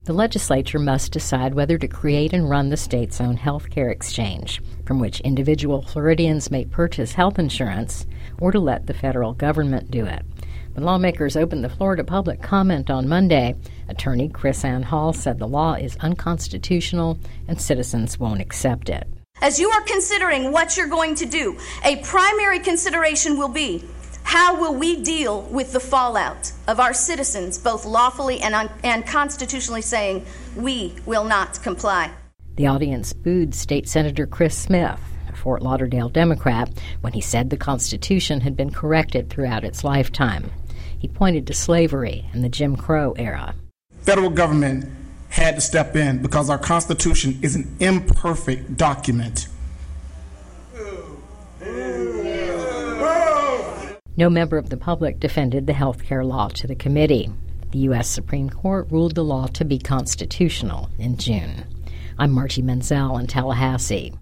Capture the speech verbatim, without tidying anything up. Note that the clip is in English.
The legislature must decide whether to create and run the state's own health care exchange, from which individual Floridians may purchase health insurance, or to let the federal government do it. When lawmakers opened the floor to public comment on Monday, attorney Chris Ann Hall said the law is unconstitutional and citizens won't accept it. As you are considering what you're going to do, a primary consideration will be, how will we deal with the fallout of our citizens both lawfully and, un- and constitutionally saying, we will not comply? The audience booed State Senator Chris Smith, a Fort Lauderdale Democrat, when he said the Constitution had been corrected throughout its lifetime. He pointed to slavery and the Jim Crow era. Federal government had to step in because our Constitution is an imperfect document. No member of the public defended the health care law to the committee. The U S Supreme Court ruled the law to be constitutional in June. I'm Margie Menzel in Tallahassee.